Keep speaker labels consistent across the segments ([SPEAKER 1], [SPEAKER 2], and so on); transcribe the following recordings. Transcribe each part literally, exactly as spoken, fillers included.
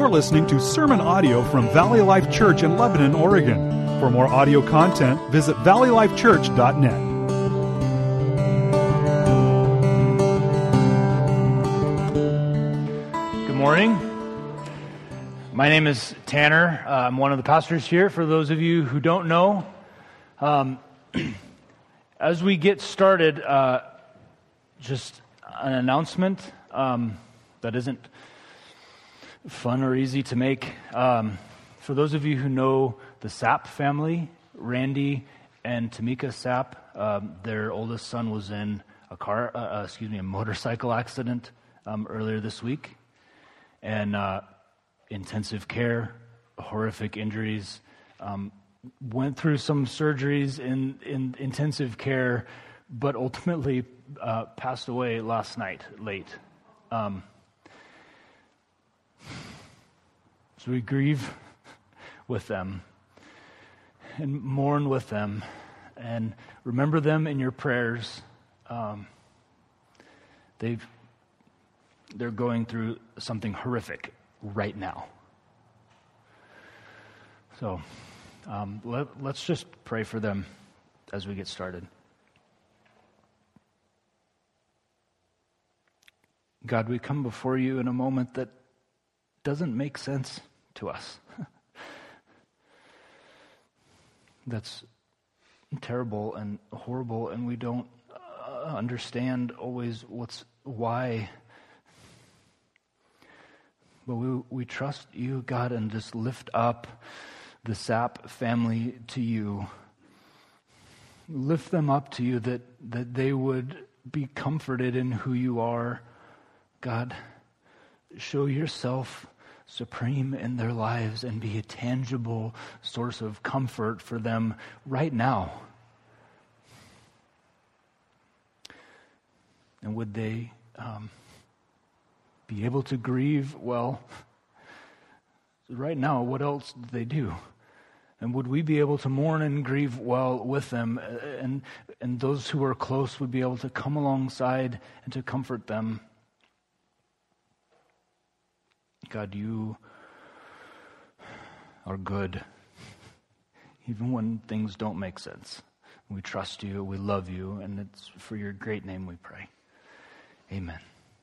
[SPEAKER 1] You're listening to sermon audio from Valley Life Church in Lebanon, Oregon. For more audio content, visit valley life church dot net.
[SPEAKER 2] Good morning. My name is Tanner. Uh, I'm one of the pastors here. For those of you who don't know, um, as we get started, uh, just an announcement um, that isn't fun or easy to make. Um, for those of you who know the Sapp family, Randy and Tamika Sapp, um, their oldest son was in a car, uh, uh, excuse me, a motorcycle accident um, earlier this week, and uh, intensive care, horrific injuries. Um, went through some surgeries in, in intensive care, but ultimately uh, passed away last night, late. Um, so we grieve with them and mourn with them and remember them in your prayers. Um, they've, they're going through something horrific right now. So um, let, let's just pray for them as we get started. God, we come before you in a moment that doesn't make sense to us. That's terrible and horrible, and we don't uh, understand always what's why. But we we trust you, God, and just lift up the Sapp family to you. Lift them up to you that, that they would be comforted in who you are. God, show yourself supreme in their lives and be a tangible source of comfort for them right now. And would they um, be able to grieve well? Right now, what else do they do? And would we be able to mourn and grieve well with them? And, and those who are close would be able to come alongside and to comfort them. God, you are good, even when things don't make sense. We trust you, we love you, and it's for your great name we pray. Amen.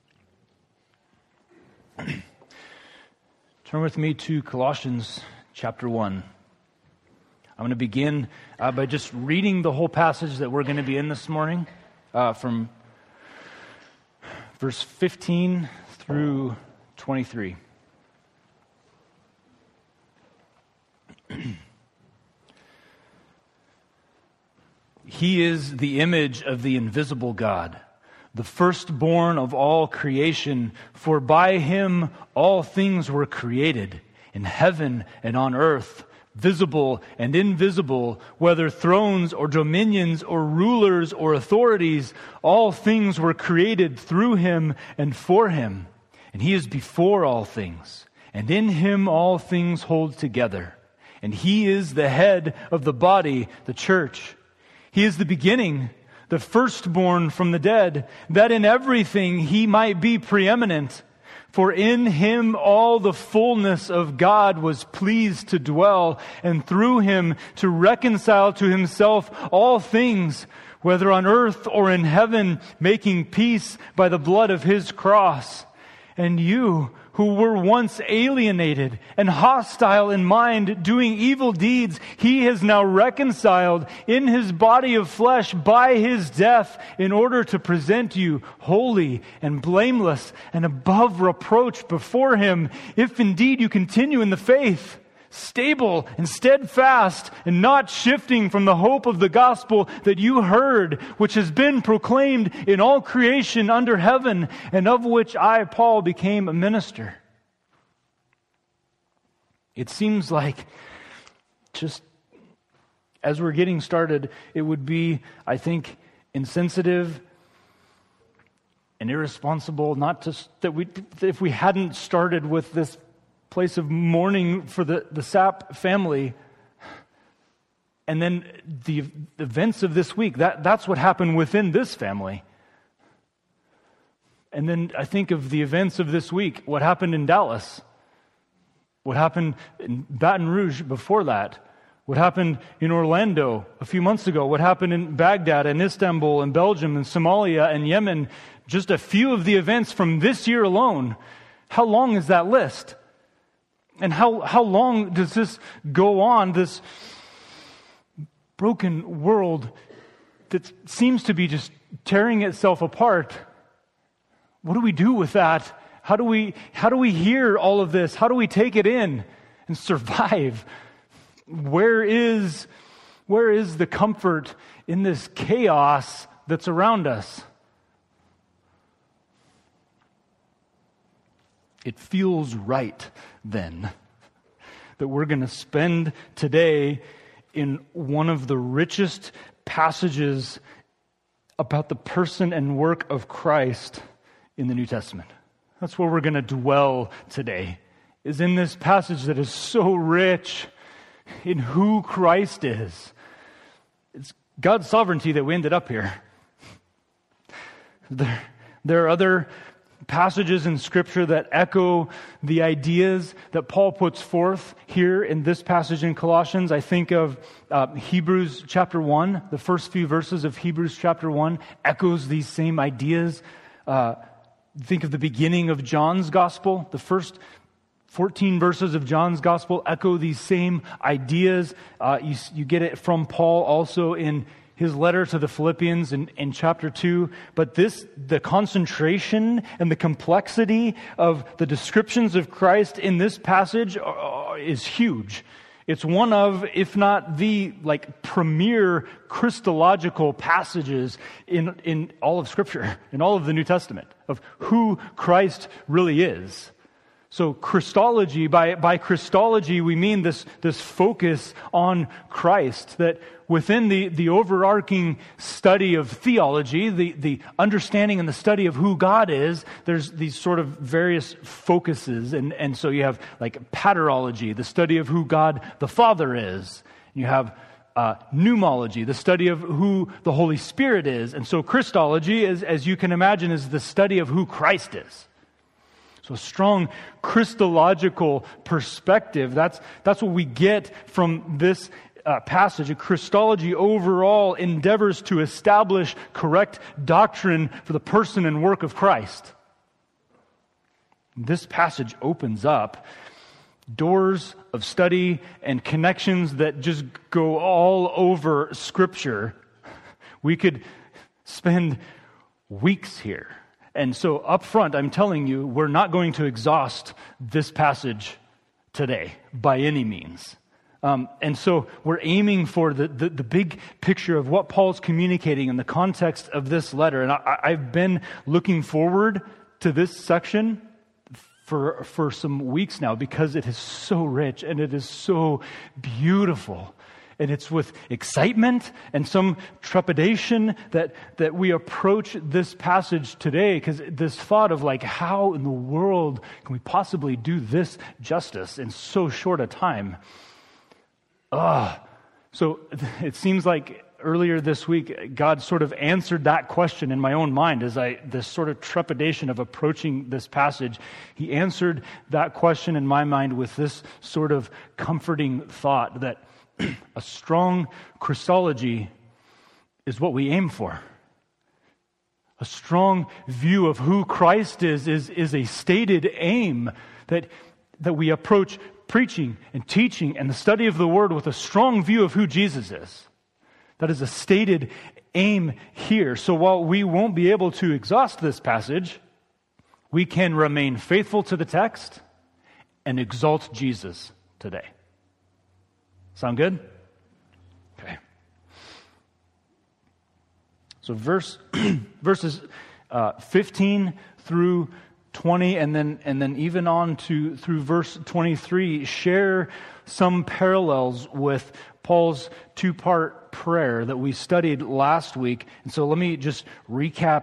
[SPEAKER 2] Turn with me to Colossians chapter one. I'm going to begin uh, by just reading the whole passage that we're going to be in this morning, uh, from verse fifteen through twenty-three. He is the image of the invisible God, the firstborn of all creation, for by him all things were created, in heaven and on earth, visible and invisible, whether thrones or dominions or rulers or authorities, all things were created through him and for him. And he is before all things, and in him all things hold together. And he is the head of the body, the church. He is the beginning, the firstborn from the dead, that in everything he might be preeminent. For in him all the fullness of God was pleased to dwell, and through him to reconcile to himself all things, whether on earth or in heaven, making peace by the blood of his cross. And you, who were once alienated and hostile in mind, doing evil deeds, he has now reconciled in his body of flesh by his death, in order to present you holy and blameless and above reproach before him, if indeed you continue in the faith, stable and steadfast, and not shifting from the hope of the gospel that you heard, which has been proclaimed in all creation under heaven, and of which I, Paul, became a minister. It seems like, just as we're getting started, it would be, I think, insensitive and irresponsible not to, that we, if we hadn't started with this place of mourning for the, the Sapp family. And then the events of this week, that, that's what happened within this family. And then I think of the events of this week, what happened in Dallas. What happened in Baton Rouge before that? What happened in Orlando a few months ago? What happened in Baghdad and Istanbul and Belgium and Somalia and Yemen? Just a few of the events from this year alone. How long is that list? And how, how long does this go on, this broken world that seems to be just tearing itself apart? What do we do with that? How do we, how do we hear all of this? How do we take it in and survive? Where is, where is the comfort in this chaos that's around us? It feels right then that we're going to spend today in one of the richest passages about the person and work of Christ in the New Testament. That's where we're going to dwell today, is in this passage that is so rich in who Christ is. It's God's sovereignty that we ended up here. There, there are other passages in Scripture that echo the ideas that Paul puts forth here in this passage in Colossians. I think of uh, Hebrews chapter one. The first few verses of Hebrews chapter one echoes these same ideas. Uh, think of the beginning of John's Gospel. The first fourteen verses of John's Gospel echo these same ideas. Uh, you, you get it from Paul also in his letter to the Philippians in, in chapter two. But this, the concentration and the complexity of the descriptions of Christ in this passage uh, is huge. It's one of, if not the, like, premier Christological passages in, in all of Scripture, in all of the New Testament, of who Christ really is. So Christology, by, by Christology, we mean this, this focus on Christ, that within the, the overarching study of theology, the, the understanding and the study of who God is, there's these sort of various focuses. And, and so you have like paterology, the study of who God the Father is. You have uh, pneumology, the study of who the Holy Spirit is. And so Christology, is, as you can imagine, is the study of who Christ is. So a strong Christological perspective, that's, that's what we get from this uh, passage. Christology overall endeavors to establish correct doctrine for the person and work of Christ. This passage opens up doors of study and connections that just go all over Scripture. We could spend weeks here. And so up front, I'm telling you, we're not going to exhaust this passage today by any means. Um, and so we're aiming for the, the, the big picture of what Paul's communicating in the context of this letter. And I, I've been looking forward to this section for, for some weeks now because it is so rich and it is so beautiful. And it's with excitement and some trepidation that, that we approach this passage today, because this thought of like, how in the world can we possibly do this justice in so short a time? Ugh. So it seems like earlier this week, God sort of answered that question in my own mind as I, this sort of trepidation of approaching this passage. He answered that question in my mind with this sort of comforting thought that a strong Christology is what we aim for. A strong view of who Christ is is, is a stated aim that, that we approach preaching and teaching and the study of the Word with a strong view of who Jesus is. That is a stated aim here. So while we won't be able to exhaust this passage, we can remain faithful to the text and exalt Jesus today. Sound good? Okay. So verse verses uh, fifteen through twenty, and then and then even on to through verse twenty-three, share some parallels with Paul's two-part prayer that we studied last week. And so let me just recap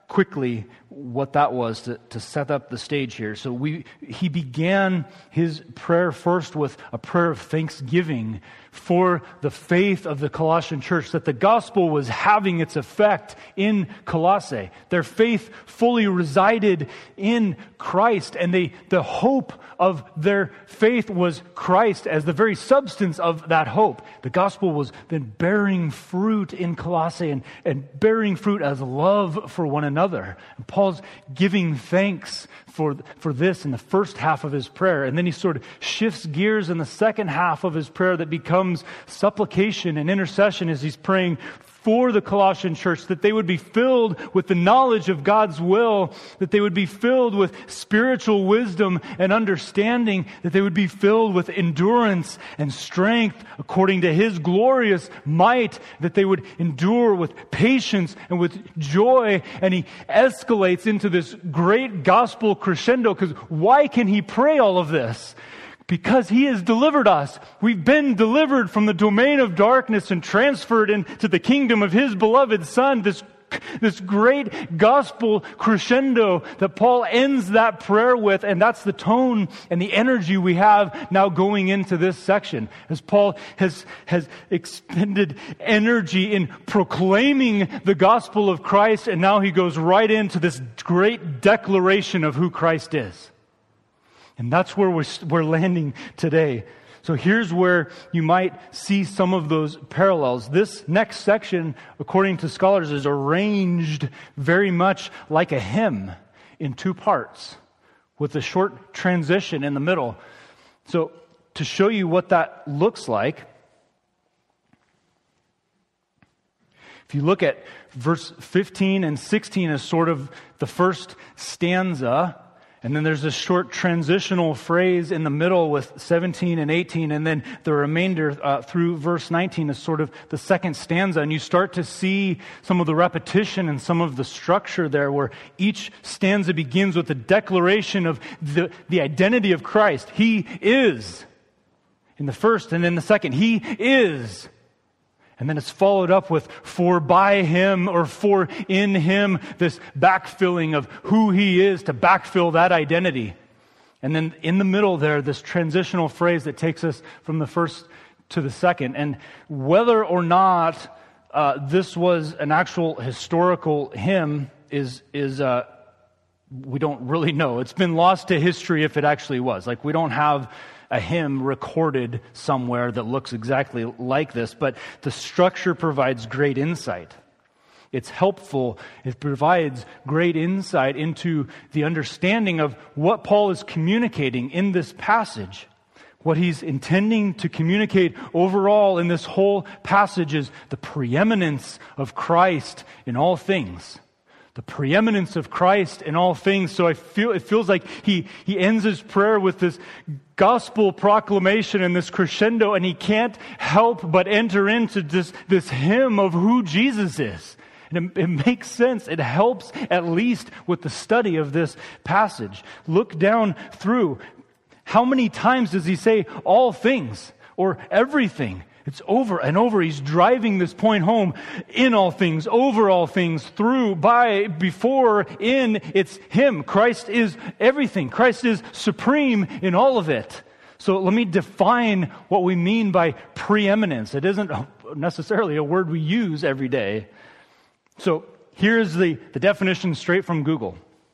[SPEAKER 2] quickly what that was to, to set up the stage here. So we he began his prayer first with a prayer of thanksgiving for the faith of the Colossian church, that the gospel was having its effect in Colossae. Their faith fully resided in Christ, and they the hope of their faith was Christ as the very substance of that hope. The gospel was then bearing fruit in Colossae and, and bearing fruit as love for one another. And Paul's giving thanks for, for this in the first half of his prayer. And then he sort of shifts gears in the second half of his prayer that becomes supplication and intercession as he's praying for the Colossian church, that they would be filled with the knowledge of God's will, that they would be filled with spiritual wisdom and understanding, that they would be filled with endurance and strength according to His glorious might, that they would endure with patience and with joy. And he escalates into this great gospel crescendo, because why can he pray all of this? Because He has delivered us. We've been delivered from the domain of darkness and transferred into the kingdom of His beloved Son. This, this great gospel crescendo that Paul ends that prayer with, and that's the tone and the energy we have now going into this section. As Paul has, has expended energy in proclaiming the gospel of Christ, and now he goes right into this great declaration of who Christ is. And that's where we're, we're landing today. So here's where you might see some of those parallels. This next section, according to scholars, is arranged very much like a hymn in two parts, with a short transition in the middle. So to show you what that looks like, if you look at verse fifteen and sixteen as sort of the first stanza, and then there's this short transitional phrase in the middle with seventeen and eighteen, and then the remainder uh, through verse nineteen is sort of the second stanza. And you start to see some of the repetition and some of the structure there, where each stanza begins with a declaration of the, the identity of Christ. He is in the first, and in the second, He is. And then it's followed up with for by Him, or for in Him, this backfilling of who He is to backfill that identity. And then in the middle there, this transitional phrase that takes us from the first to the second. And whether or not uh, this was an actual historical hymn is, is uh, we don't really know. It's been lost to history if it actually was. Like, we don't have a hymn recorded somewhere that looks exactly like this, but the structure provides great insight. It's helpful. It provides great insight into the understanding of what Paul is communicating in this passage. What he's intending to communicate overall in this whole passage is the preeminence of Christ in all things. The preeminence of Christ in all things. So I feel it feels like he, he ends his prayer with this gospel proclamation and this crescendo, and he can't help but enter into this, this hymn of who Jesus is. And it, it makes sense. It helps at least with the study of this passage. Look down through. How many times does he say all things or everything? It's over and over. He's driving this point home. In all things, over all things, through, by, before, in. It's Him. Christ is everything. Christ is supreme in all of it. So let me define what we mean by preeminence. It isn't necessarily a word we use every day. So here's the, the definition straight from Google.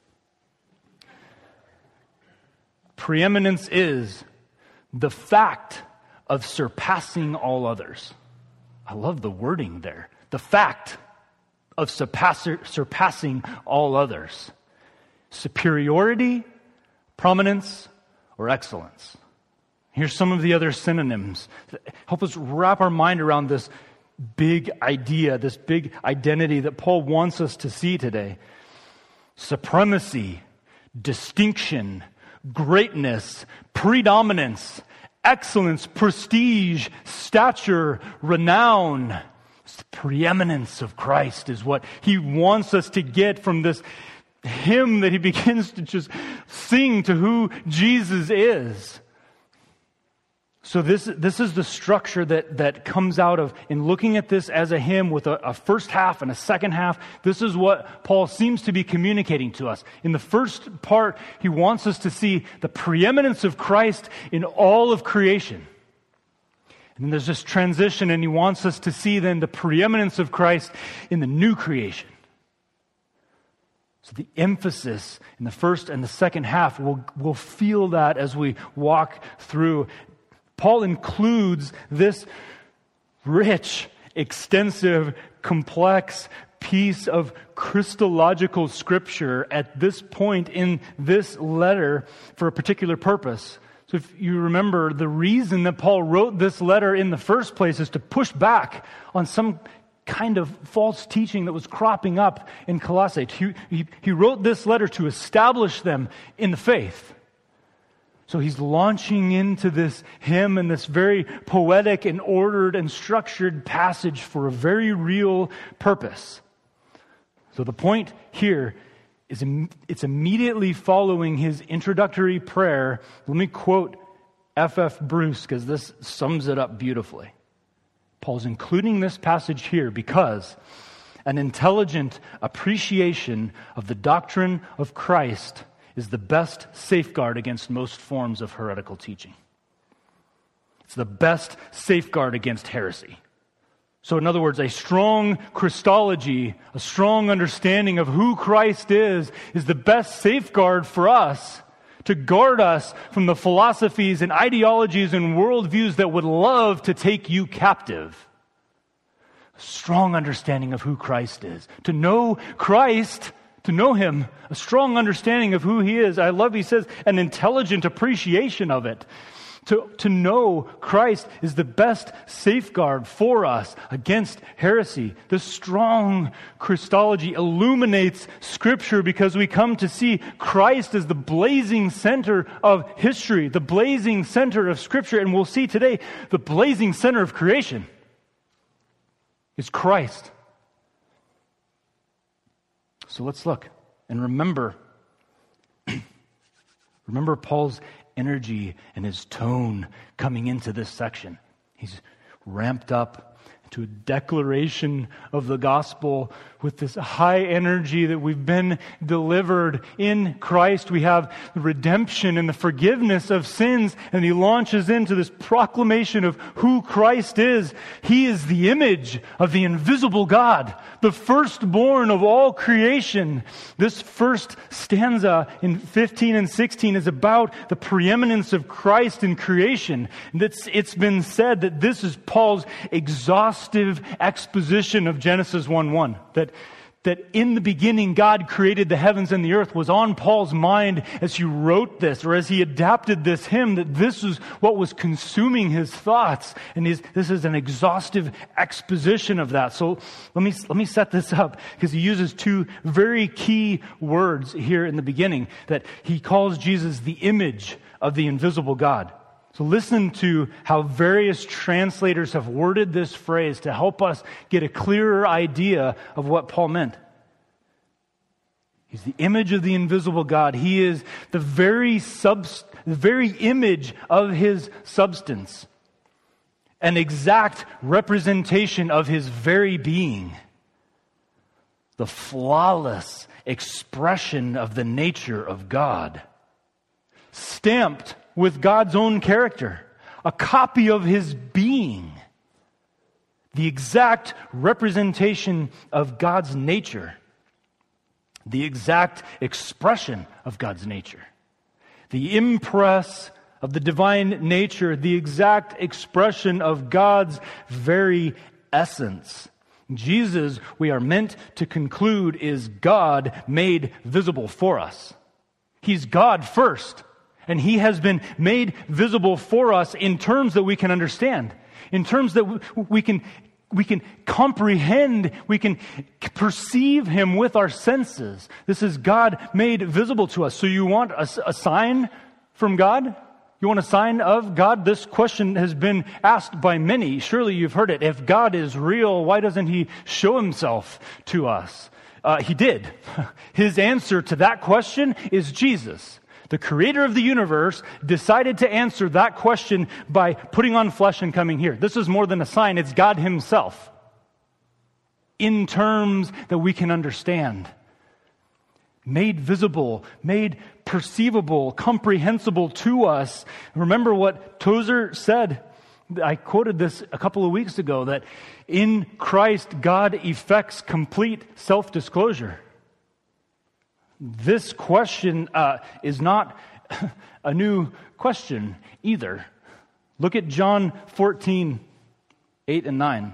[SPEAKER 2] Preeminence is the fact of surpassing all others. I love the wording there. The fact of surpass- surpassing all others. Superiority, prominence, or excellence. Here's some of the other synonyms. Help us wrap our mind around this big idea, this big identity that Paul wants us to see today. Supremacy, distinction, greatness, predominance, excellence, prestige, stature, renown. The preeminence of Christ is what he wants us to get from this hymn that he begins to just sing to who Jesus is. So this, this is the structure that, that comes out of, in looking at this as a hymn with a, a first half and a second half, this is what Paul seems to be communicating to us. In the first part, he wants us to see the preeminence of Christ in all of creation. And then there's this transition, and he wants us to see then the preeminence of Christ in the new creation. So the emphasis in the first and the second half, we'll, we'll feel that as we walk through. Paul includes this rich, extensive, complex piece of Christological scripture at this point in this letter for a particular purpose. So if you remember, the reason that Paul wrote this letter in the first place is to push back on some kind of false teaching that was cropping up in Colossae. He, he, he wrote this letter to establish them in the faith. So he's launching into this hymn and this very poetic and ordered and structured passage for a very real purpose. So the point here is it's immediately following his introductory prayer. Let me quote F F Bruce because this sums it up beautifully. Paul's including this passage here because an intelligent appreciation of the doctrine of Christ is the best safeguard against most forms of heretical teaching. It's the best safeguard against heresy. So in other words, a strong Christology, a strong understanding of who Christ is, is the best safeguard for us to guard us from the philosophies and ideologies and worldviews that would love to take you captive. A strong understanding of who Christ is. To know Christ, to know Him, a strong understanding of who He is. I love, he says, an intelligent appreciation of it. To, to know Christ is the best safeguard for us against heresy. The strong Christology illuminates Scripture because we come to see Christ as the blazing center of history, the blazing center of Scripture. And we'll see today the blazing center of creation is Christ. So let's look and remember, remember Paul's energy and his tone coming into this section. He's ramped up to a declaration of the gospel with this high energy that we've been delivered in Christ. We have the redemption and the forgiveness of sins, and he launches into this proclamation of who Christ is. He is the image of the invisible God, the firstborn of all creation. This first stanza in fifteen and sixteen is about the preeminence of Christ in creation. And it's, it's been said that this is Paul's exhaustive exposition of Genesis one one. That, that in the beginning God created the heavens and the earth was on Paul's mind as he wrote this, or as he adapted this hymn, that this is what was consuming his thoughts. And his, this is an exhaustive exposition of that. So let me, let me set this up, because he uses two very key words here in the beginning, that he calls Jesus the image of the invisible God. So listen to how various translators have worded this phrase to help us get a clearer idea of what Paul meant. He's the image of the invisible God. He is the very subst- the very image of His substance, an exact representation of His very being, the flawless expression of the nature of God, stamped with God's own character, a copy of His being, the exact representation of God's nature, the exact expression of God's nature, the impress of the divine nature, the exact expression of God's very essence. Jesus, we are meant to conclude, is God made visible for us. He's God first. And He has been made visible for us in terms that we can understand, in terms that we can we can comprehend, we can perceive Him with our senses. This is God made visible to us. So you want a, a sign from God? You want a sign of God? This question has been asked by many. Surely you've heard it. If God is real, why doesn't He show Himself to us? Uh, he did. His answer to that question is Jesus. The creator of the universe decided to answer that question by putting on flesh and coming here. This is more than a sign. It's God himself in terms that we can understand. Made visible, made perceivable, comprehensible to us. Remember what Tozer said. I quoted this a couple of weeks ago, that in Christ, God effects complete self-disclosure. This question uh, is not a new question either. Look at John fourteen, eight and nine.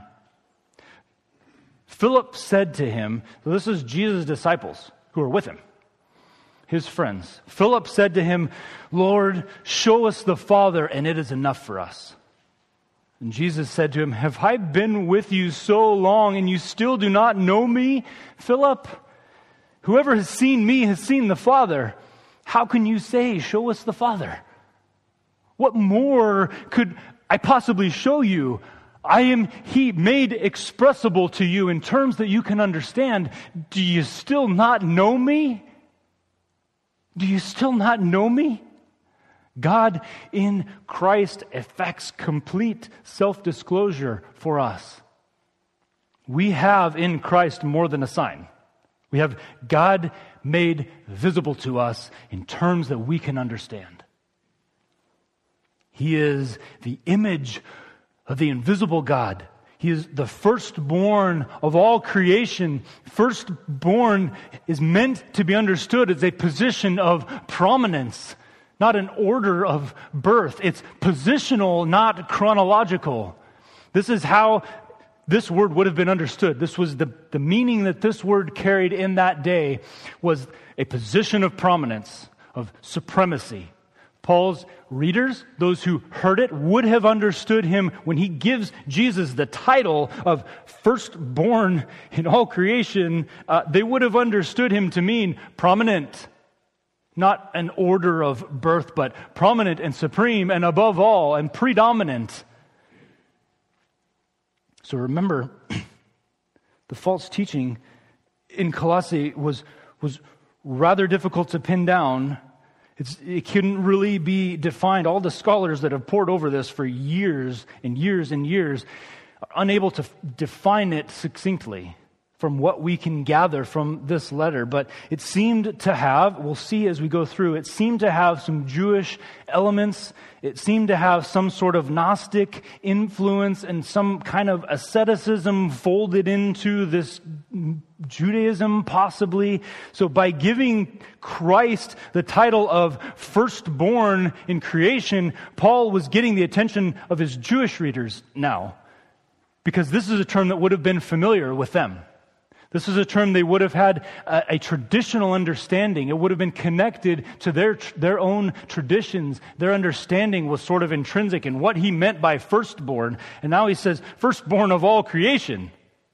[SPEAKER 2] Philip said to him, so this is Jesus' disciples who are with him, his friends. Philip said to him, Lord, show us the Father, and it is enough for us. And Jesus said to him, have I been with you so long, and you still do not know me, Philip? Whoever has seen me has seen the Father. How can you say, show us the Father? What more could I possibly show you? I am He made expressible to you in terms that you can understand. Do you still not know me? Do you still not know me? God in Christ effects complete self-disclosure for us. We have in Christ more than a sign. We have God made visible to us in terms that we can understand. He is the image of the invisible God. He is the firstborn of all creation. Firstborn is meant to be understood as a position of prominence, not an order of birth. It's positional, not chronological. This is how this word would have been understood. This was the, the meaning that this word carried in that day, was a position of prominence, of supremacy. Paul's readers, those who heard it, would have understood him when he gives Jesus the title of firstborn in all creation. Uh, they would have understood him to mean prominent, not an order of birth, but prominent and supreme and above all and predominant. So remember, the false teaching in Colossae was, was rather difficult to pin down. It's, it couldn't really be defined. All the scholars that have pored over this for years and years and years are unable to f- define it succinctly from what we can gather from this letter. But it seemed to have, we'll see as we go through, it seemed to have some Jewish elements. It seemed to have some sort of Gnostic influence and some kind of asceticism folded into this Judaism, possibly. So by giving Christ the title of firstborn in creation, Paul was getting the attention of his Jewish readers now, because this is a term that would have been familiar with them. This is a term they would have had a, a traditional understanding. It would have been connected to their their own traditions. Their understanding was sort of intrinsic in what he meant by firstborn. And now he says, firstborn of all creation.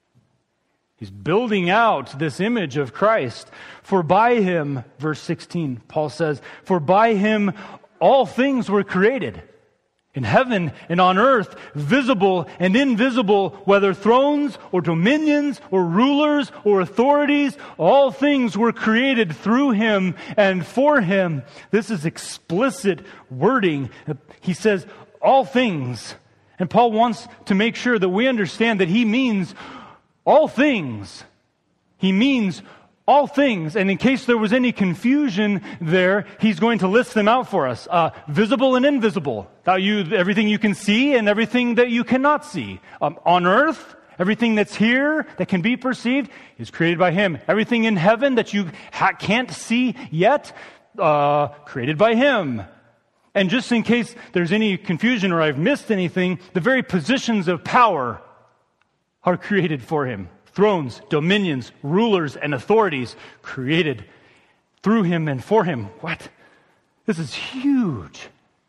[SPEAKER 2] He's building out this image of Christ. For by him, verse sixteen, Paul says, for by him all things were created, in heaven and on earth, visible and invisible, whether thrones or dominions or rulers or authorities, all things were created through him and for him. This is explicit wording. He says all things. And Paul wants to make sure that we understand that he means all things. He means all things. And in case there was any confusion there, he's going to list them out for us. Uh, visible and invisible. That you, everything you can see and everything that you cannot see. Um, on earth, everything that's here that can be perceived is created by him. Everything in heaven that you ha- can't see yet, uh, created by him. And just in case there's any confusion or I've missed anything, the very positions of power are created for him. Thrones, dominions, rulers, and authorities created through him and for him. What? This is huge.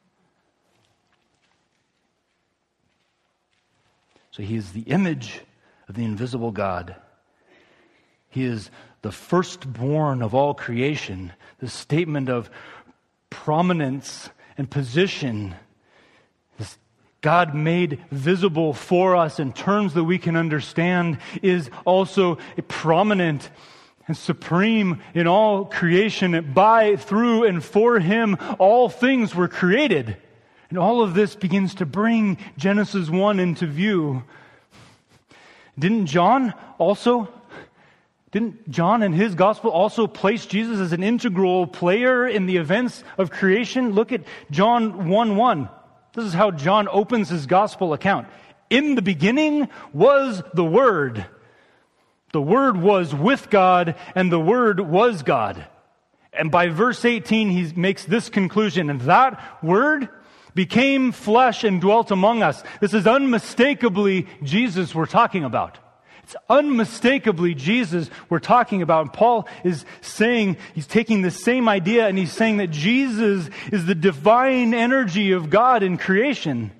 [SPEAKER 2] So he is the image of the invisible God. He is the firstborn of all creation. The statement of prominence and position, this God made visible for us in terms that we can understand, is also prominent. and supreme in all creation. By, through, and for him, all things were created. And all of this begins to bring Genesis one into view. Didn't John also, didn't John in his gospel also place Jesus as an integral player in the events of creation? Look at John one one. This is how John opens his gospel account. In the beginning was the Word. The Word was with God, and the Word was God. And by verse eighteen, he makes this conclusion, and that Word became flesh and dwelt among us. This is unmistakably Jesus we're talking about. It's unmistakably Jesus we're talking about. And Paul is saying, he's taking the same idea and he's saying that Jesus is the divine energy of God in creation.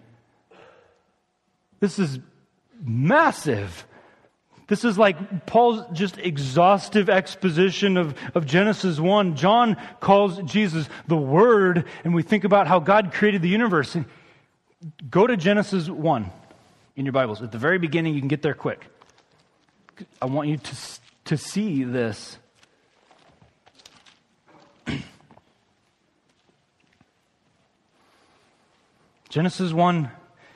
[SPEAKER 2] This is massive. This is like Paul's just exhaustive exposition of, of Genesis one. John calls Jesus the Word, and we think about how God created the universe. And go to Genesis one in your Bibles. At the very beginning, you can get there quick. I want you to, to see this. Genesis one,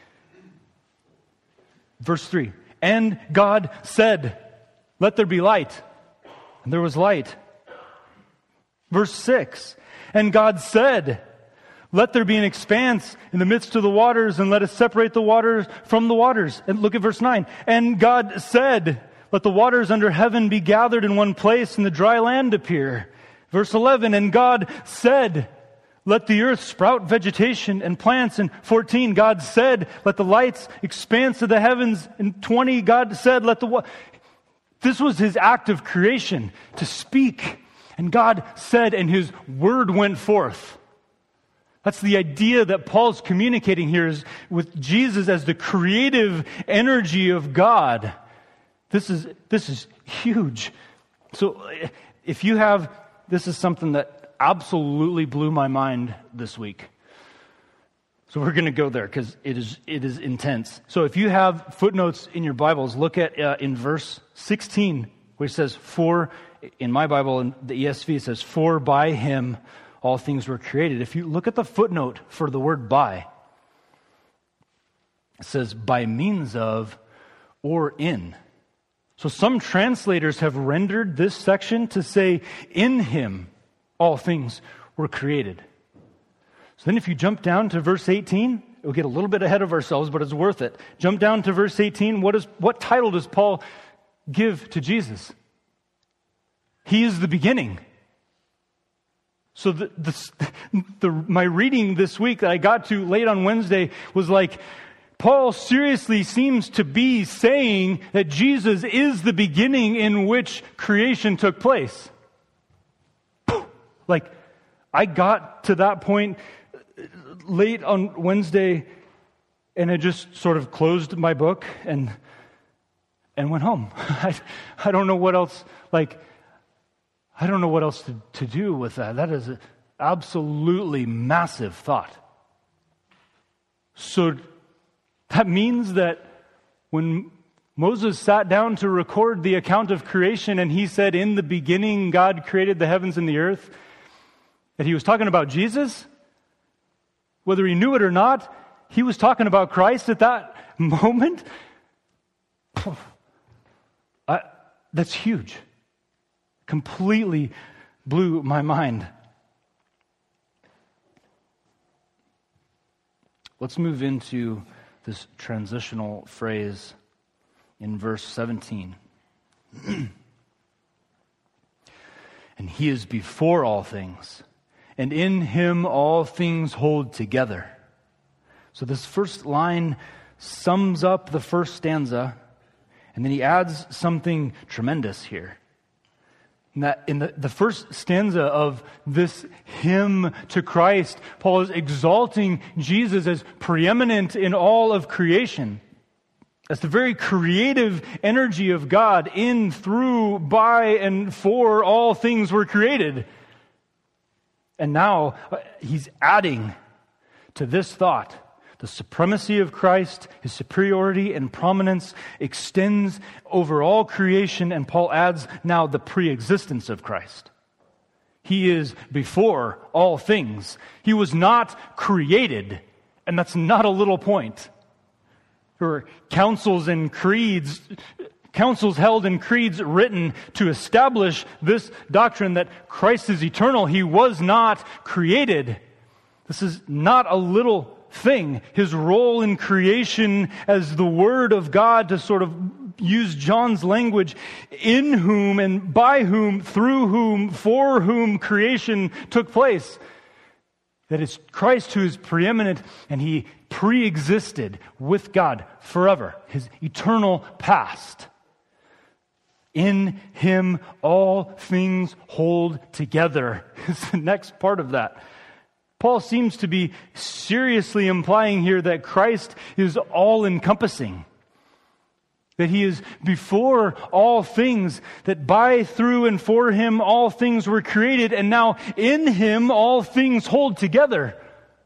[SPEAKER 2] verse three. And God said, let there be light. And there was light. Verse six. And God said, let there be an expanse in the midst of the waters, and let us separate the waters from the waters. And look at verse nine. And God said, let the waters under heaven be gathered in one place, and the dry land appear. Verse eleven. And God said, let the earth sprout vegetation and plants. And fourteen, God said, let the lights expanse of the heavens. And twenty, God said, let the wa-. This was his act of creation, to speak. And God said, and his word went forth. That's the idea that Paul's communicating here, is with Jesus as the creative energy of God. This is, this is huge. So if you have, this is something that absolutely blew my mind this week. So we're going to go there because it is it is intense. So if you have footnotes in your Bibles, look at uh, in verse sixteen, where it says, for, in my Bible, in the E S V, it says, for by him all things were created. If you look at the footnote for the word by, it says, by means of or in. So some translators have rendered this section to say, in him all things were created. So then if you jump down to verse eighteen, we'll get a little bit ahead of ourselves, but it's worth it. Jump down to verse eighteen. What is what title does Paul give to Jesus? He is the beginning. So the, the, the my reading this week that I got to late on Wednesday was like, Paul seriously seems to be saying that Jesus is the beginning in which creation took place. Like, I got to that point late on Wednesday, and I just sort of closed my book and and went home. I, I don't know what else, like, I don't know what else to, to do with that. That is an absolutely massive thought. So that means that when Moses sat down to record the account of creation and he said, in the beginning God created the heavens and the earth, that he was talking about Jesus. Whether he knew it or not, he was talking about Christ at that moment. I, that's huge. Completely blew my mind. Let's move into this transitional phrase in verse seventeen. And he is before all things, and in him all things hold together. So this first line sums up the first stanza, and then he adds something tremendous here. And that in the, the first stanza of this hymn to Christ, Paul is exalting Jesus as preeminent in all of creation. As the very creative energy of God, in, through, by, and for all things were created. And now he's adding to this thought The supremacy of Christ, his superiority and prominence extends over all creation, and Paul adds now the pre-existence of Christ. He is before all things. He was not created, and that's not a little point. There were councils and creeds, councils held and creeds written to establish this doctrine that Christ is eternal. He was not created. This is not a little thing. His role in creation as the Word of God, to sort of use John's language, in whom and by whom, through whom, for whom creation took place. That it's Christ who is preeminent, and he pre-existed with God forever, his eternal past. In him all things hold together is the next part of that. Paul seems to be seriously implying here that Christ is all-encompassing, that he is before all things, that by, through, and for him all things were created, and now in him all things hold together.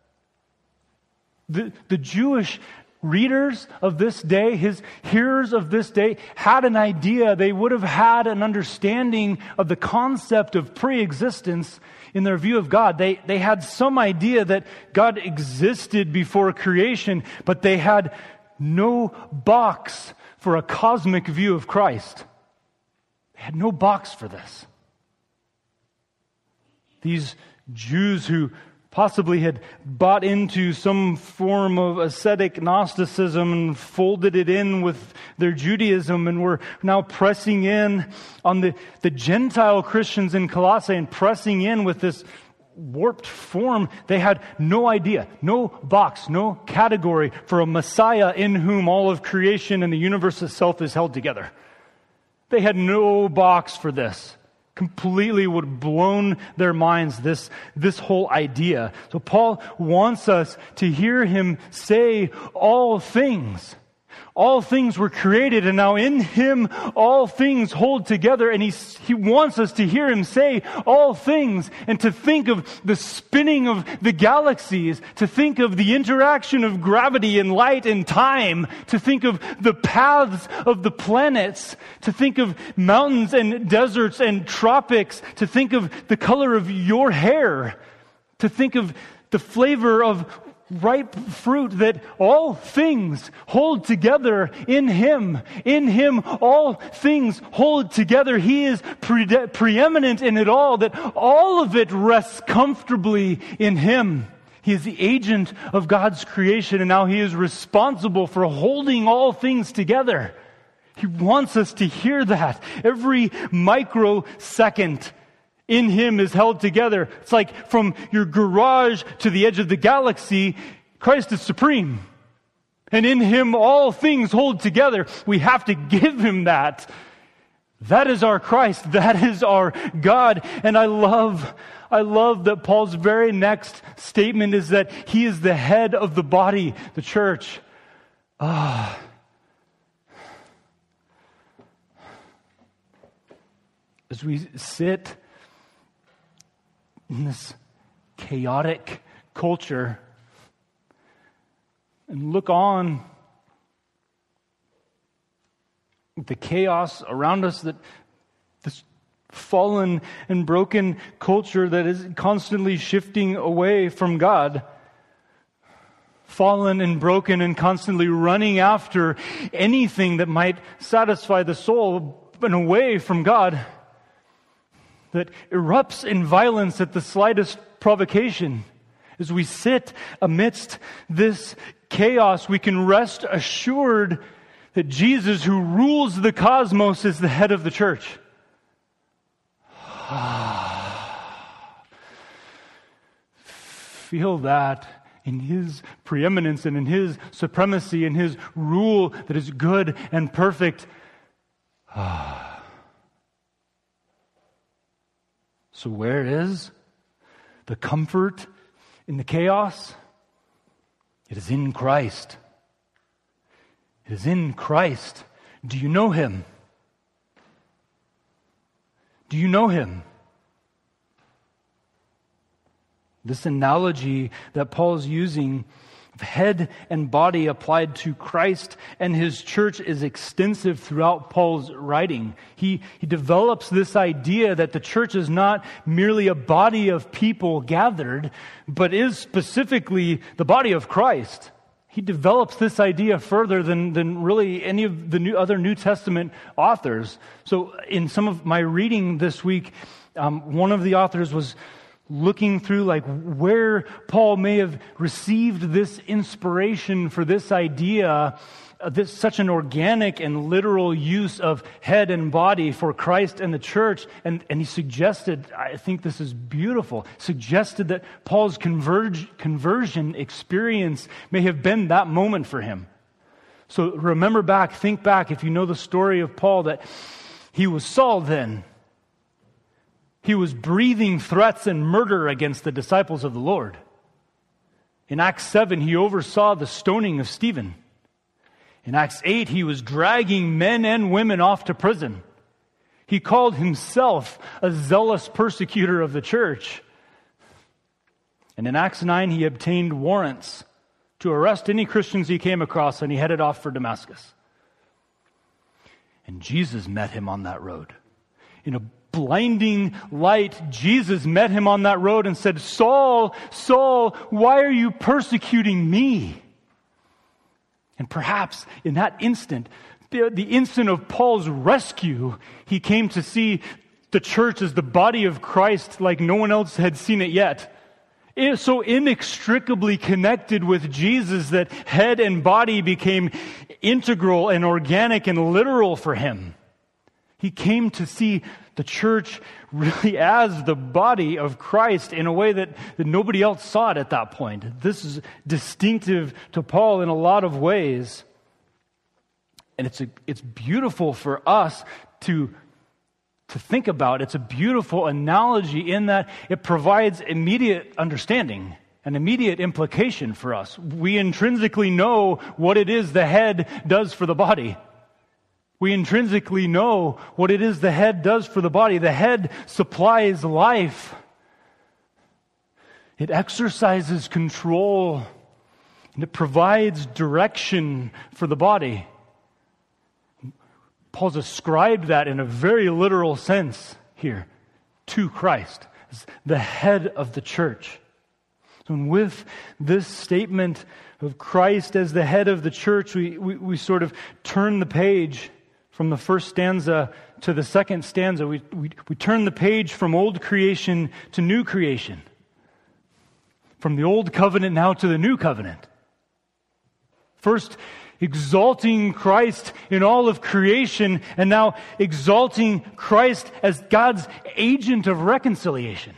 [SPEAKER 2] The, the Jewish readers of this day, his hearers of this day, had an idea. They would have had an understanding of the concept of pre-existence in their view of God. They, they had some idea that God existed before creation, but they had no box for a cosmic view of Christ. They had no box for this. These Jews who possibly had bought into some form of ascetic Gnosticism and folded it in with their Judaism, and were now pressing in on the, the Gentile Christians in Colossae and pressing in with this warped form. They had no idea, no box, no category for a Messiah in whom all of creation and the universe itself is held together. They had no box for this. Completely would have blown their minds, this, this whole idea. So Paul wants us to hear him say all things. All things were created, and now in him all things hold together. And he, he wants us to hear him say all things, and to think of the spinning of the galaxies, to think of the interaction of gravity and light and time, to think of the paths of the planets, to think of mountains and deserts and tropics, to think of the color of your hair, to think of the flavor of ripe fruit, that all things hold together in him. In him all things hold together. He is pre- preeminent in it all, that all of it rests comfortably in him. He is the agent of God's creation, and now he is responsible for holding all things together. He wants us to hear that. Every microsecond in him is held together. It's like from your garage to the edge of the galaxy, Christ is supreme. And in him all things hold together. We have to give him that. That is our Christ. That is our God. And I love, I love that Paul's very next statement is that he is the head of the body, the church. Ah. As we sit in this chaotic culture and look on the chaos around us, that this fallen and broken culture that is constantly shifting away from God, fallen and broken and constantly running after anything that might satisfy the soul and away from God, that erupts in violence at the slightest provocation. As we sit amidst this chaos, we can rest assured that Jesus, who rules the cosmos, is the head of the church. Feel that in his preeminence and in his supremacy and his rule that is good and perfect. So where is the comfort in the chaos? It is in Christ. It is in Christ. Do you know him? Do you know him? This analogy that Paul is using head and body applied to Christ and his church is extensive throughout Paul's writing. He, he develops this idea that the church is not merely a body of people gathered, but is specifically the body of Christ. He develops this idea further than, than really any of the new, other New Testament authors. So in some of my reading this week, um, one of the authors was looking through like where Paul may have received this inspiration for this idea, uh, this such an organic and literal use of head and body for Christ and the church. And, and he suggested, I think this is beautiful, suggested that Paul's converge, conversion experience may have been that moment for him. So remember back, think back, if you know the story of Paul, that he was Saul then. He was breathing threats and murder against the disciples of the Lord. In Acts seven, he oversaw the stoning of Stephen. In Acts eight, he was dragging men and women off to prison. He called himself a zealous persecutor of the church. And in Acts nine, he obtained warrants to arrest any Christians he came across, and he headed off for Damascus. And Jesus met him on that road. In a blinding light, Jesus met him on that road and said, "Saul, Saul, why are you persecuting me?" And perhaps in that instant, the, the instant of Paul's rescue, he came to see the church as the body of Christ like no one else had seen it yet. It is so inextricably connected with Jesus that head and body became integral and organic and literal for him. He came to see the church really as the body of Christ in a way that, that nobody else saw it at that point. This is distinctive to Paul in a lot of ways. And it's a, it's beautiful for us to, to think about. It's a beautiful analogy in that it provides immediate understanding, an immediate implication for us. We intrinsically know what it is the head does for the body. We intrinsically know what it is the head does for the body. The head supplies life. It exercises control, and it provides direction for the body. Paul's ascribed that in a very literal sense here to Christ, as the head of the church. And with this statement of Christ as the head of the church, we, we, we sort of turn the page from the first stanza to the second stanza. We, we, we turn the page from old creation to new creation. From the old covenant now to the new covenant. First, exalting Christ in all of creation, and now exalting Christ as God's agent of reconciliation.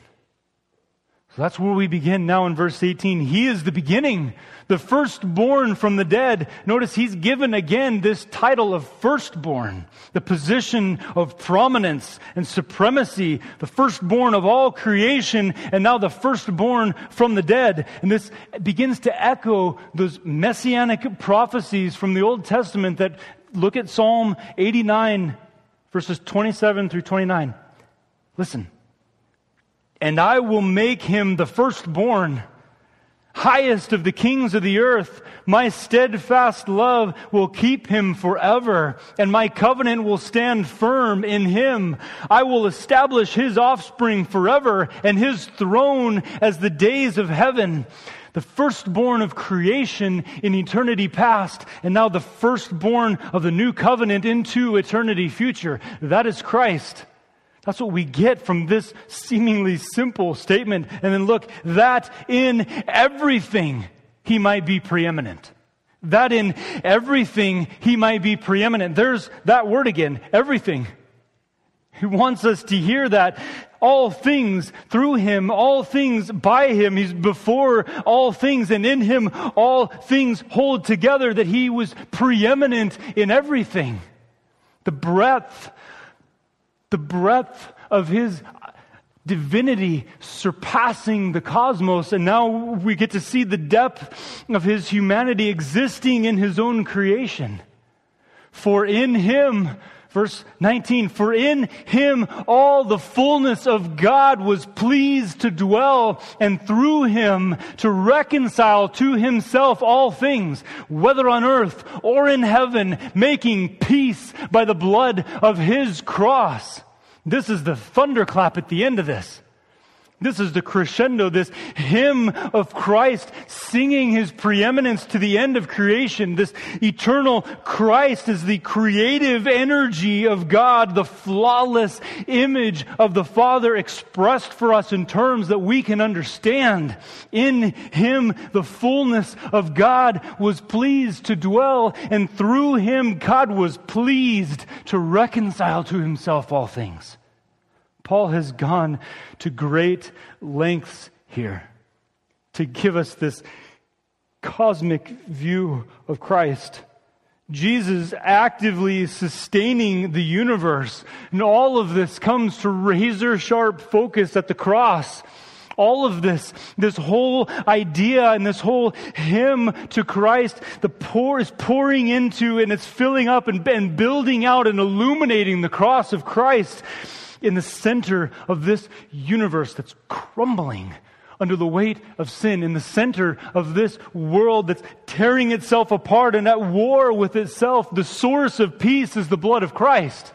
[SPEAKER 2] So that's where we begin now in verse eighteen. He is the beginning, the firstborn from the dead. Notice he's given again this title of firstborn, the position of prominence and supremacy, the firstborn of all creation, and now the firstborn from the dead. And this begins to echo those messianic prophecies from the Old Testament that look at Psalm eighty-nine, verses twenty-seven through twenty-nine. Listen. "And I will make him the firstborn, highest of the kings of the earth. My steadfast love will keep him forever, and my covenant will stand firm in him. I will establish his offspring forever, and his throne as the days of heaven." The firstborn of creation in eternity past, and now the firstborn of the new covenant into eternity future. That is Christ. That's what we get from this seemingly simple statement. And then look, that in everything he might be preeminent. That in everything he might be preeminent. There's that word again, everything. He wants us to hear that. All things through him, all things by him. He's before all things, and in him all things hold together, that he was preeminent in everything. The breadth The breadth of his divinity surpassing the cosmos, and now we get to see the depth of his humanity existing in his own creation. For in him Verse nineteen, for in him all the fullness of God was pleased to dwell, and through him to reconcile to himself all things, whether on earth or in heaven, making peace by the blood of his cross. This is the thunderclap at the end of this. This is the crescendo, this hymn of Christ singing his preeminence to the end of creation. This eternal Christ is the creative energy of God, the flawless image of the Father expressed for us in terms that we can understand. In him, the fullness of God was pleased to dwell, and through him, God was pleased to reconcile to himself all things. Paul has gone to great lengths here to give us this cosmic view of Christ. Jesus actively sustaining the universe. And all of this comes to razor-sharp focus at the cross. All of this, this whole idea and this whole hymn to Christ, the pour is pouring into and it's filling up and, and building out and illuminating the cross of Christ in the center of this universe that's crumbling under the weight of sin, in the center of this world that's tearing itself apart and at war with itself. The source of peace is the blood of Christ.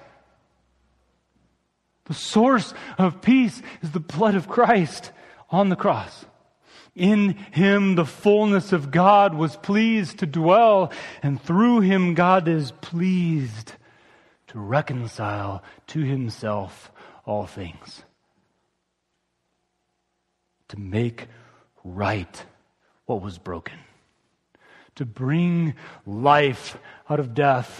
[SPEAKER 2] The source of peace is the blood of Christ on the cross. In him the fullness of God was pleased to dwell, and through him God is pleased to reconcile to himself all things. To make right what was broken. To bring life out of death.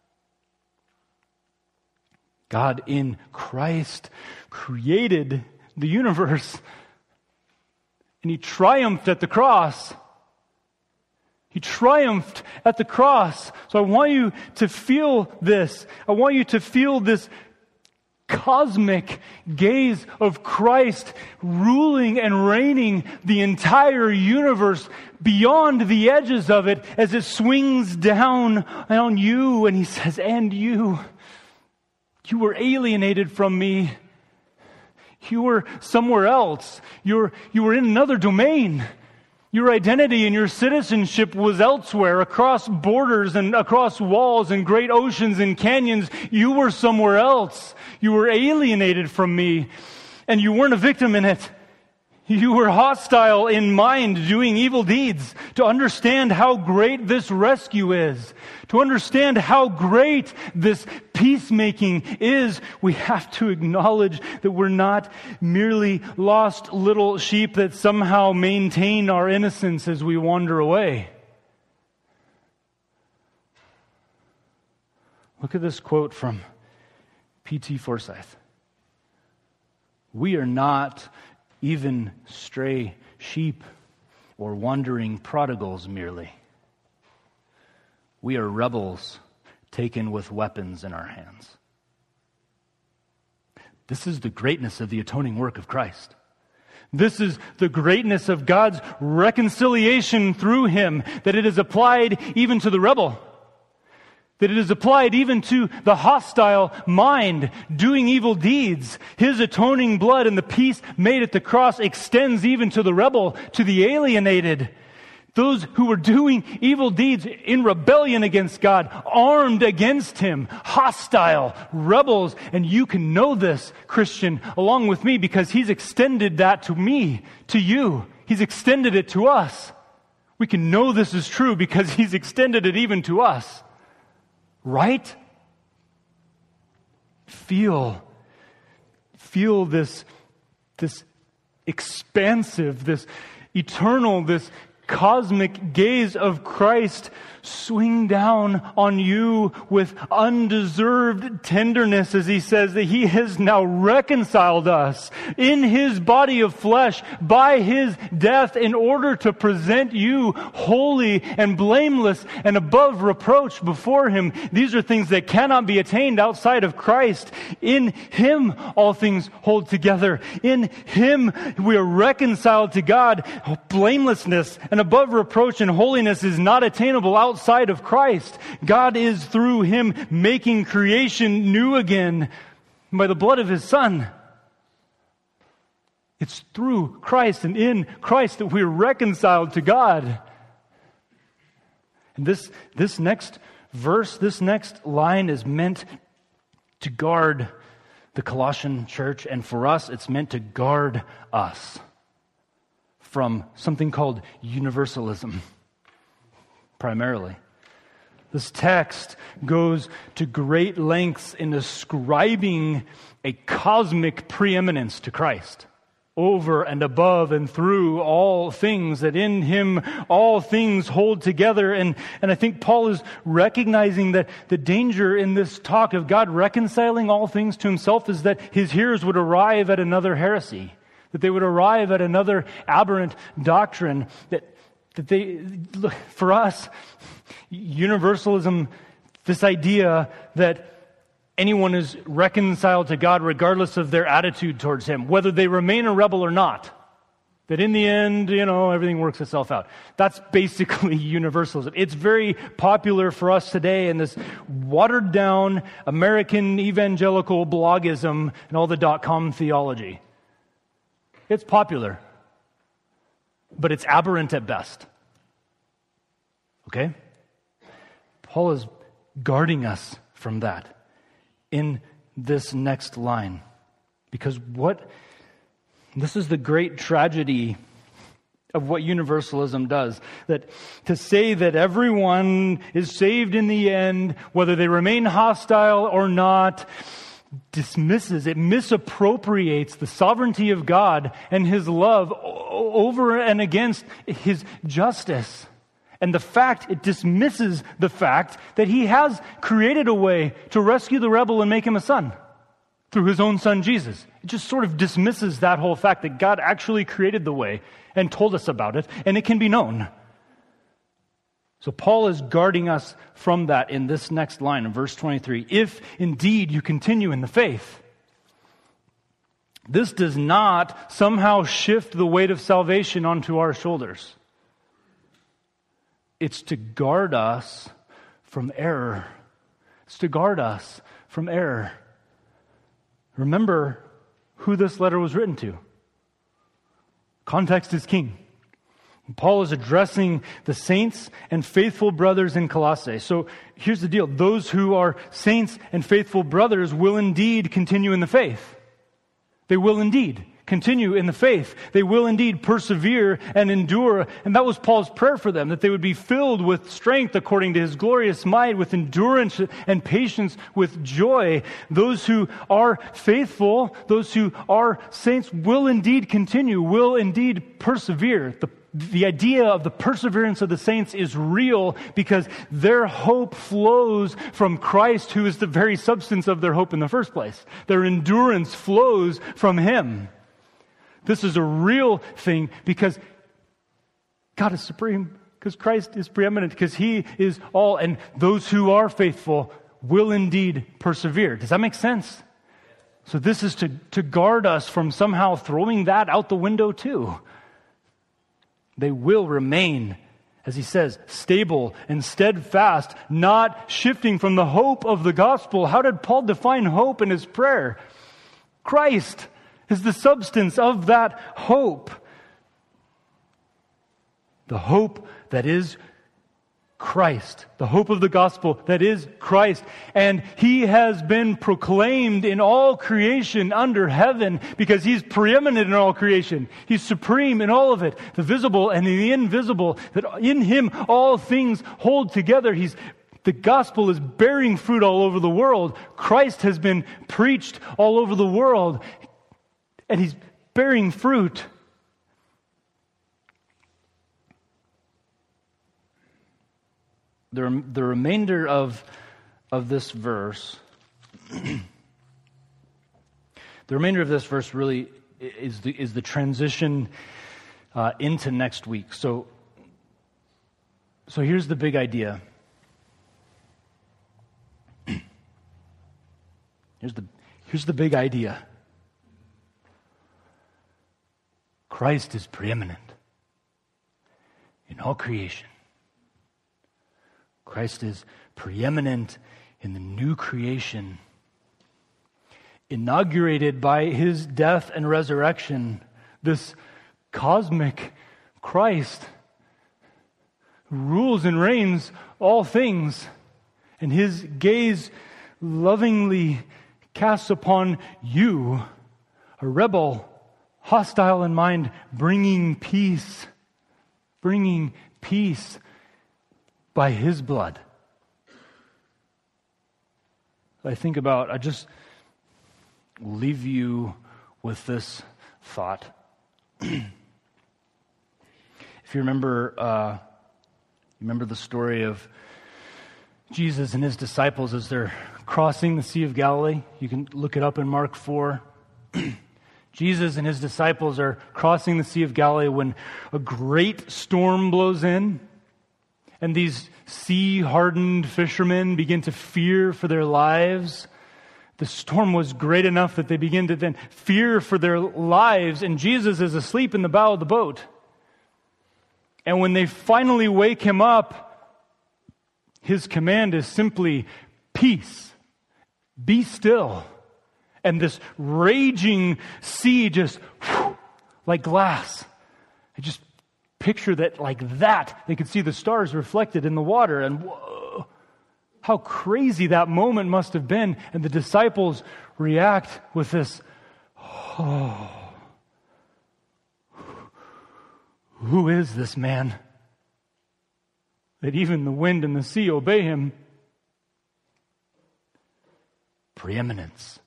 [SPEAKER 2] God in Christ created the universe, and he triumphed at the cross. He triumphed at the cross. So I want you to feel this. I want you to feel this cosmic gaze of Christ ruling and reigning the entire universe beyond the edges of it as it swings down on you. And he says, and you, you were alienated from me. You were somewhere else. You were, you were in another domain. Your identity and your citizenship was elsewhere, across borders and across walls and great oceans and canyons. You were somewhere else. You were alienated from me, and you weren't a victim in it. You were hostile in mind, doing evil deeds. To understand how great this rescue is, to understand how great this peacemaking is, we have to acknowledge that we're not merely lost little sheep that somehow maintain our innocence as we wander away. Look at this quote from P T Forsyth. We are not even stray sheep or wandering prodigals merely. We are rebels taken with weapons in our hands. This is the greatness of the atoning work of Christ. This is the greatness of God's reconciliation through him, that it is applied even to the rebel. That it is applied even to the hostile mind doing evil deeds. His atoning blood and the peace made at the cross extends even to the rebel, to the alienated. Those who were doing evil deeds in rebellion against God, armed against him, hostile, rebels. And you can know this, Christian, along with me, because he's extended that to me, to you. He's extended it to us. We can know this is true because he's extended it even to us. Right? Feel, feel this, this expansive, this eternal, this cosmic gaze of Christ swing down on you with undeserved tenderness as he says that he has now reconciled us in his body of flesh by his death in order to present you holy and blameless and above reproach before him. These are things that cannot be attained outside of Christ. In him all things hold together. In him we are reconciled to God. Blamelessness and and above reproach and holiness is not attainable outside of Christ. God is through him making creation new again by the blood of his Son. It's through Christ and in Christ that we're reconciled to God. And this, this next verse, this next line is meant to guard the Colossian church, and for us, it's meant to guard us from something called universalism, primarily. This text goes to great lengths in ascribing a cosmic preeminence to Christ, over and above and through all things, that in him all things hold together. And, and I think Paul is recognizing that the danger in this talk of God reconciling all things to himself is that his hearers would arrive at another heresy, that they would arrive at another aberrant doctrine, that, that they, look, for us, universalism, this idea that anyone is reconciled to God regardless of their attitude towards him, whether they remain a rebel or not. That in the end, you know, everything works itself out. That's basically universalism. It's very popular for us today in this watered down American evangelical blogism and all the dot-com theology. It's popular, but it's aberrant at best. Okay? Paul is guarding us from that in this next line. Because what, this is the great tragedy of what universalism does. That to say that everyone is saved in the end, whether they remain hostile or not, dismisses, it misappropriates the sovereignty of God and his love over and against his justice. And the fact, it dismisses the fact that he has created a way to rescue the rebel and make him a son through his own son, Jesus. It just sort of dismisses that whole fact that God actually created the way and told us about it, and it can be known. So Paul is guarding us from that in this next line in verse twenty-three. If indeed you continue in the faith. This does not somehow shift the weight of salvation onto our shoulders. It's to guard us from error. It's to guard us from error. Remember who this letter was written to. Context is king. Paul is addressing the saints and faithful brothers in Colossae. So here's the deal. Those who are saints and faithful brothers will indeed continue in the faith. They will indeed continue in the faith. They will indeed persevere and endure. And that was Paul's prayer for them, that they would be filled with strength according to his glorious might, with endurance and patience, with joy. Those who are faithful, those who are saints will indeed continue, will indeed persevere. The The idea of the perseverance of the saints is real because their hope flows from Christ, who is the very substance of their hope in the first place. Their endurance flows from him. This is a real thing because God is supreme, because Christ is preeminent, because he is all, and those who are faithful will indeed persevere. Does that make sense? So this is to, to guard us from somehow throwing that out the window too. They will remain, as he says, stable and steadfast, not shifting from the hope of the gospel. How did Paul define hope in his prayer? Christ is the substance of that hope. The hope that is Christ. The hope of the gospel that is Christ. And he has been proclaimed in all creation under heaven because he's preeminent in all creation. He's supreme in all of it, the visible and the invisible, that in him all things hold together. He's The gospel is bearing fruit all over the world. Christ has been preached all over the world, and he's bearing fruit. The, the remainder of, of this verse, the remainder of this verse really is the, is the transition uh, into next week. So, so here's the big idea. Here's the, here's the big idea. Christ is preeminent. in all creation. Christ is preeminent in the new creation, inaugurated by his death and resurrection. This cosmic Christ rules and reigns all things, and his gaze lovingly casts upon you, a rebel, hostile in mind, bringing peace, bringing peace by his blood. I think about, I just leave you with this thought. If you remember, uh, remember the story of Jesus and his disciples as they're crossing the Sea of Galilee. You can look it up in Mark four. Jesus and his disciples are crossing the Sea of Galilee when a great storm blows in, and these sea-hardened fishermen begin to fear for their lives. The storm was great enough that they begin to then fear for their lives, and Jesus is asleep in the bow of the boat. And when they finally wake him up, his command is simply, peace, be still. And this raging sea just, whew, like glass. I just picture that like that. They could see the stars reflected in the water, and whoa, how crazy that moment must have been. And the disciples react with this, oh, who is this man that even the wind and the sea obey him? Preeminence.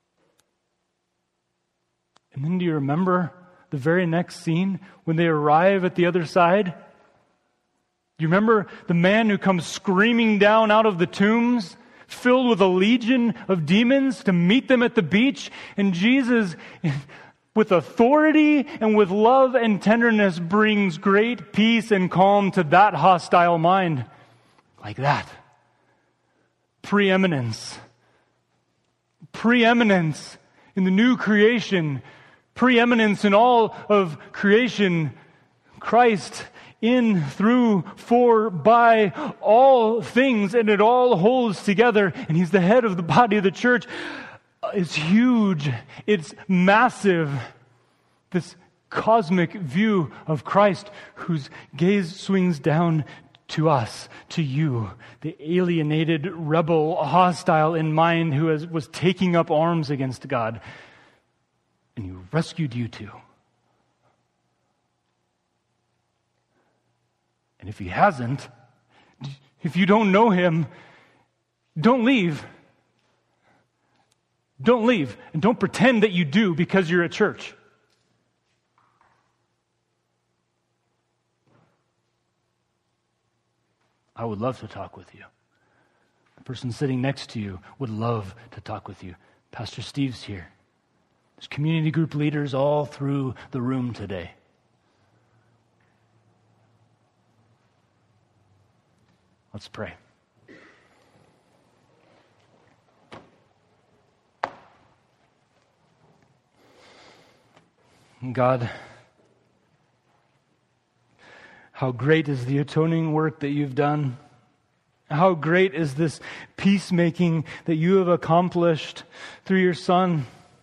[SPEAKER 2] And then do you remember the very next scene when they arrive at the other side? Do you remember the man who comes screaming down out of the tombs, filled with a legion of demons, to meet them at the beach? And Jesus, with authority and with love and tenderness, brings great peace and calm to that hostile mind. Like that. Preeminence. Preeminence in the new creation. Preeminence in all of creation. Christ in, through, for, by all things, and it all holds together, and he's the head of the body of the church. It's huge. It's massive. This cosmic view of Christ whose gaze swings down to us, to you, the alienated, rebel, hostile in mind who has, was taking up arms against God. And he rescued you too. And if he hasn't, if you don't know him, don't leave. Don't leave. And don't pretend that you do because you're at church. I would love to talk with you. The person sitting next to you would love to talk with you. Pastor Steve's here. There's community group leaders all through the room today. Let's pray. God, how great is the atoning work that you've done. How great is this peacemaking that you have accomplished through your Son.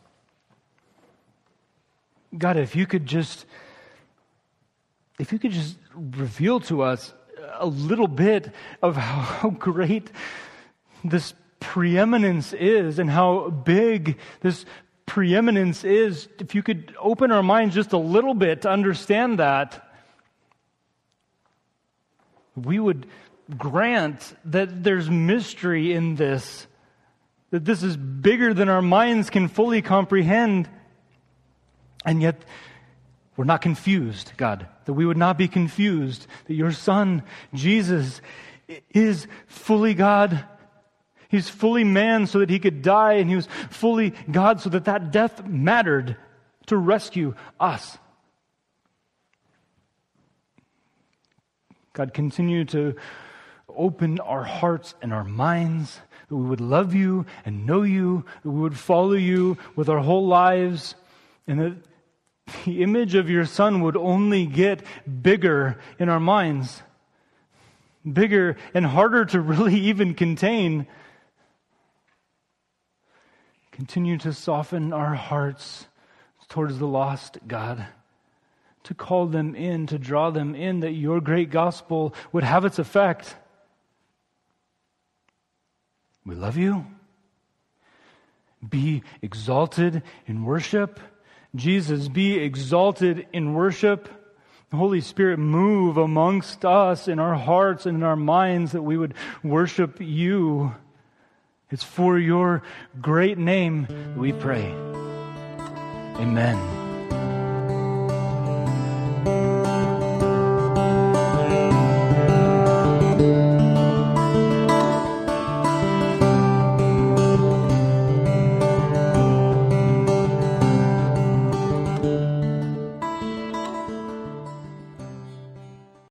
[SPEAKER 2] God, if you could just, if you could just reveal to us a little bit of how great this preeminence is and how big this preeminence is, if you could open our minds just a little bit to understand that, we would grant that there's mystery in this, that this is bigger than our minds can fully comprehend, and yet we're not confused, God, that we would not be confused, that your Son, Jesus, is fully God. He's fully man so that he could die, and he was fully God so that that death mattered to rescue us. God, continue to open our hearts and our minds, that we would love you and know you, that we would follow you with our whole lives, and that the image of your Son would only get bigger in our minds, bigger and harder to really even contain. Continue to soften our hearts towards the lost, God, to call them in, to draw them in, that your great gospel would have its effect. We love you. Be exalted in worship. Jesus, be exalted in worship. Holy Spirit, move amongst us in our hearts and in our minds that we would worship you. It's for your great name that we pray. Amen.